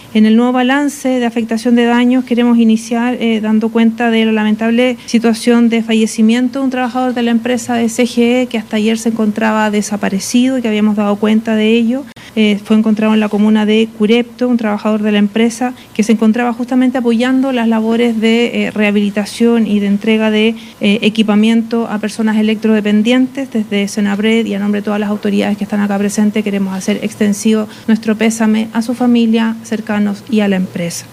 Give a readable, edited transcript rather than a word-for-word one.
En el nuevo balance de afectación de daños queremos iniciar dando cuenta de la lamentable situación de fallecimiento de un trabajador de la empresa de CGE que hasta ayer se encontraba desaparecido y que habíamos dado cuenta de ello. Fue encontrado en la comuna de Curepto, un trabajador de la empresa que se encontraba justamente apoyando las labores de rehabilitación y de entrega de equipamiento a personas electrodependientes. Desde Senapred y a nombre de todas las autoridades que están acá presentes queremos hacer extensivo nuestro pésame a su familia, cercanos y a la empresa.